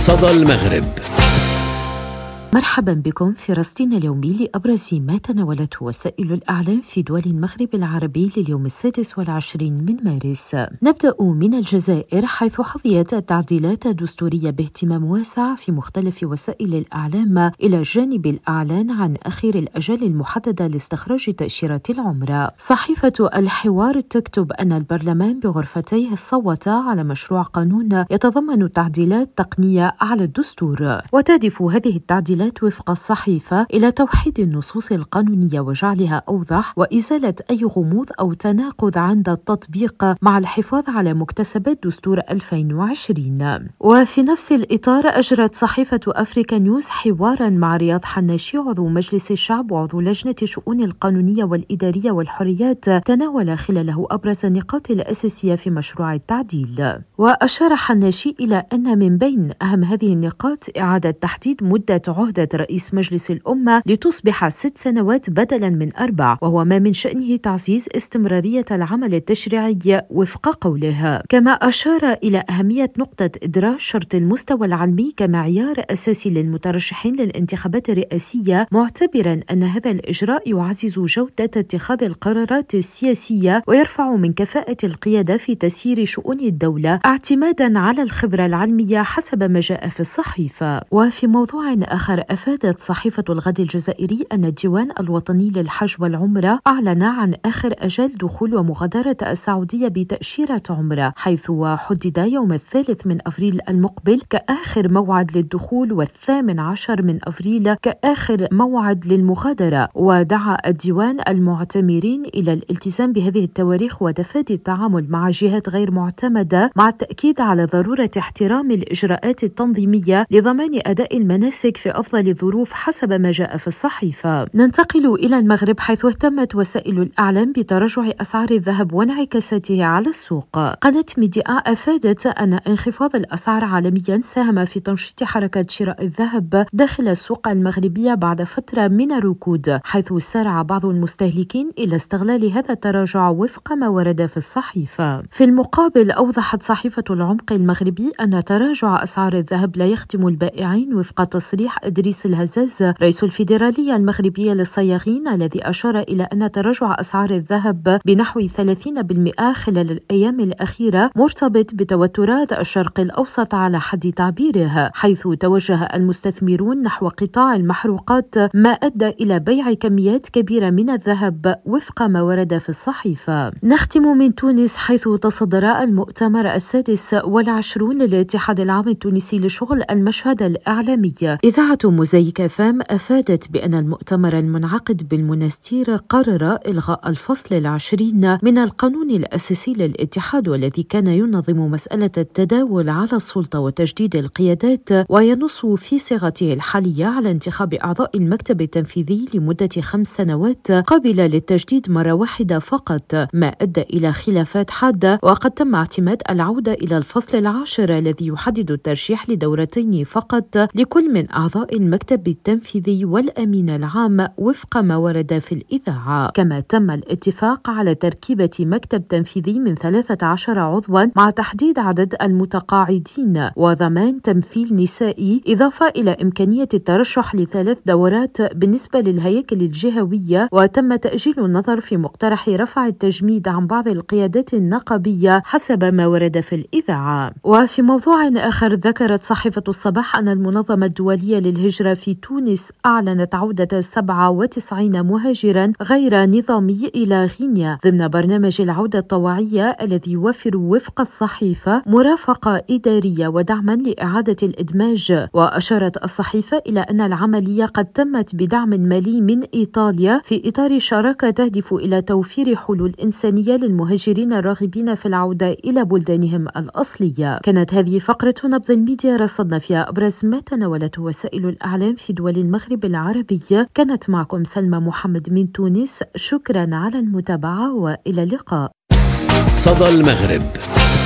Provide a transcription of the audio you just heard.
صدى المغرب. مرحبا بكم في رصدنا اليومي لأبرز ما تناولته وسائل الإعلام في دول المغرب العربي لليوم 26 من مارس. نبدأ من الجزائر، حيث حظيت التعديلات الدستورية باهتمام واسع في مختلف وسائل الإعلام، إلى جانب الإعلان عن أخير الأجال المحددة لاستخراج تأشيرة العمرة. صحيفة الحوار تكتب أن البرلمان بغرفتيه صوت على مشروع قانون يتضمن تعديلات تقنية على الدستور، وتهدف هذه التعديلات وفق الصحيفة إلى توحيد النصوص القانونية وجعلها أوضح، وإزالة أي غموض أو تناقض عند التطبيق، مع الحفاظ على مكتسبات دستور 2020. وفي نفس الإطار أجرت صحيفة أفريكا نيوز حوارا مع رياض حناشي، عضو مجلس الشعب وعضو لجنة الشؤون القانونية والإدارية والحريات، تناول خلاله أبرز النقاط الأساسية في مشروع التعديل. وأشار حناشي إلى أن من بين أهم هذه النقاط إعادة تحديد مدة عهدة رئيس مجلس الأمة لتصبح 6 سنوات بدلا من 4، وهو ما من شأنه تعزيز استمرارية العمل التشريعي وفق قوله. كما أشار إلى أهمية نقطة إدراج شرط المستوى العلمي كمعيار أساسي للمترشحين للانتخابات الرئاسية، معتبرا أن هذا الإجراء يعزز جودة اتخاذ القرارات السياسية ويرفع من كفاءة القيادة في تسيير شؤون الدولة اعتمادا على الخبرة العلمية، حسب ما جاء في الصحيفة. وفي موضوع آخر، أفادت صحيفة الغد الجزائري أن الديوان الوطني للحج والعمرة أعلن عن آخر أجل دخول ومغادرة السعودية بتأشيرة عمرة، حيث حدد يوم 3 من أفريل المقبل كآخر موعد للدخول، و18 من أفريل كآخر موعد للمغادرة. ودعا الديوان المعتمرين إلى الالتزام بهذه التواريخ وتفادي التعامل مع جهات غير معتمدة، مع التأكيد على ضرورة احترام الإجراءات التنظيمية لضمان أداء المناسك في أفضل الظروف، حسب ما جاء في الصحيفة. ننتقل إلى المغرب، حيث اهتمت وسائل الإعلام بتراجع أسعار الذهب وانعكاساته على السوق. قناة ميديا أفادت أن انخفاض الأسعار عالميا ساهم في تنشيط حركة شراء الذهب داخل السوق المغربية بعد فترة من الركود، حيث سارع بعض المستهلكين إلى استغلال هذا التراجع وفق ما ورد في الصحيفة. في المقابل، أوضحت صحيفة العمق المغربي أن تراجع أسعار الذهب لا يخدم البائعين، وفق تصريح إدريس الهزاز رئيس الفيدرالية المغربية للصياغين، الذي أشار إلى أن تراجع أسعار الذهب بنحو 30% خلال الأيام الأخيرة مرتبط بتوترات الشرق الأوسط على حد تعبيره، حيث توجه المستثمرون نحو قطاع المحروقات، ما أدى إلى بيع كميات كبيرة من الذهب وفق ما ورد في الصحيفة. نختم من تونس، حيث تصدر المؤتمر 26 للاتحاد العام التونسي لشغل المشهد الإعلامي. إذاعة موزايك فام أفادت بأن المؤتمر المنعقد بالمنستير قرر إلغاء الفصل 20 من القانون الأساسي للاتحاد، والذي كان ينظم مسألة التداول على السلطة وتجديد القيادات، وينص في صيغته الحالية على انتخاب أعضاء المكتب التنفيذي لمدة 5 سنوات قابلة للتجديد مرة واحدة فقط، ما أدى إلى خلافات حادة. وقد تم اعتماد العودة إلى الفصل 10 الذي يحدد الترشيح لدورتين فقط لكل من أعضاء المكتب التنفيذي والأمين العام، وفق ما ورد في الإذاعة. كما تم الاتفاق على تركيبة مكتب تنفيذي من 13 عضوا، مع تحديد عدد المتقاعدين وضمان تمثيل نسائي، إضافة إلى إمكانية الترشح ل3 دورات بالنسبة للهياكل الجهوية. وتم تأجيل النظر في مقترح رفع التجميد عن بعض القيادات النقابية، حسب ما ورد في الإذاعة. وفي موضوع آخر، ذكرت صحيفة الصباح أن المنظمة الدولية للهجرة في تونس أعلنت عودة 97 مهاجرا غير نظامي إلى غينيا ضمن برنامج العودة الطوعية، الذي يوفر وفق الصحيفة مرافقة إدارية ودعما لإعادة الإدماج. وأشارت الصحيفة إلى أن العملية قد تمت بدعم مالي من إيطاليا في إطار شراكة تهدف إلى توفير حلول إنسانية للمهاجرين الراغبين في العودة إلى بلدانهم الأصلية. كانت هذه فقرة نبض الميديا، رصدنا فيها أبرز ما تناولته وسائل الإعلام في دول المغرب العربي. كانت معكم سلمى محمد من تونس، شكرا على المتابعة وإلى اللقاء. صدى المغرب.